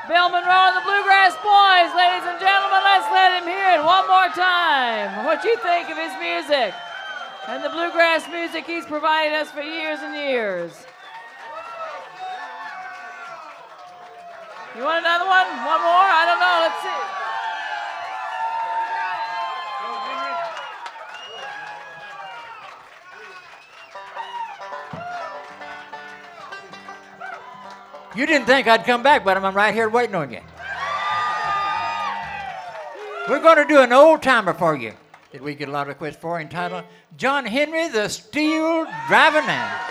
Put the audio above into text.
Bill Monroe and the Bluegrass Boys. Ladies and gentlemen, let's let him hear it one more time. What you think of his music and the bluegrass music he's provided us for years and years. You want another one? One more? I don't know. Let's see. You didn't think I'd come back, but I'm right here waiting on you. We're going to do an old timer for you that we get a lot of requests for, entitled John Henry the Steel Driving Man.